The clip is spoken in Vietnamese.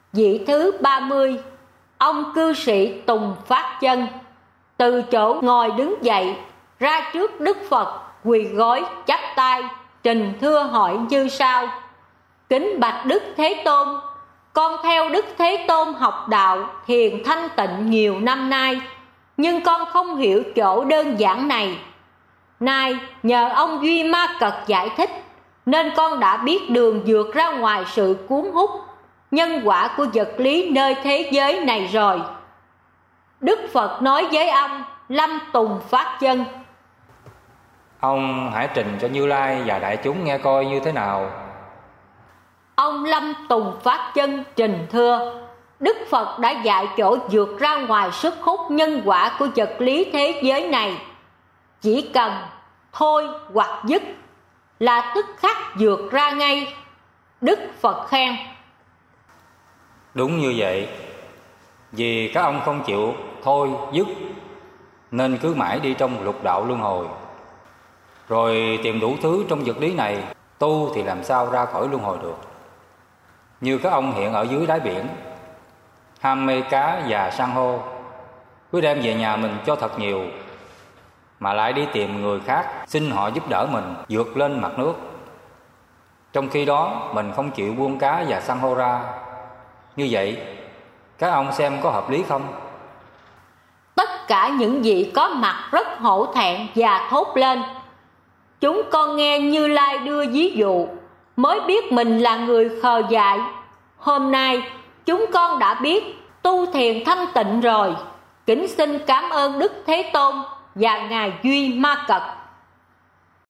Vị thứ 30, ông cư sĩ Tùng Phát Chân từ chỗ ngồi đứng dậy, ra trước Đức Phật, quỳ gối chắp tay, trình thưa hỏi như sau: Kính bạch Đức Thế Tôn, con theo Đức Thế Tôn học đạo thiền thanh tịnh nhiều năm nay, nhưng con không hiểu chỗ đơn giản này. Nay nhờ ông Duy Ma Cật giải thích, nên con đã biết đường vượt ra ngoài sự cuốn hút nhân quả của vật lý nơi thế giới này rồi. Đức Phật nói với ông Lâm Tùng Phát Chân: Ông hãy trình cho Như Lai và đại chúng nghe coi như thế nào. Ông Lâm Tùng Phát Chân trình thưa: Đức Phật đã dạy chỗ vượt ra ngoài sức hút nhân quả của vật lý thế giới này. Chỉ cần thôi hoặc dứt là tức khắc vượt ra ngay. Đức Phật khen: Đúng như vậy. Vì các ông không chịu thôi dứt, nên cứ mãi đi trong lục đạo luân hồi, rồi tìm đủ thứ trong vật lý này, tu thì làm sao ra khỏi luân hồi được. Như các ông hiện ở dưới đáy biển, ham mê cá và san hô, cứ đem về nhà mình cho thật nhiều, mà lại đi tìm người khác xin họ giúp đỡ mình vượt lên mặt nước. Trong khi đó mình không chịu buông cá và san hô ra. Như vậy các ông xem có hợp lý không? Tất cả những vị có mặt rất hổ thẹn và thốt lên: Chúng con nghe Như Lai đưa ví dụ, mới biết mình là người khờ dại. Hôm nay chúng con đã biết tu thiền thanh tịnh rồi. Kính xin cảm ơn Đức Thế Tôn và Ngài Duy Ma Cật.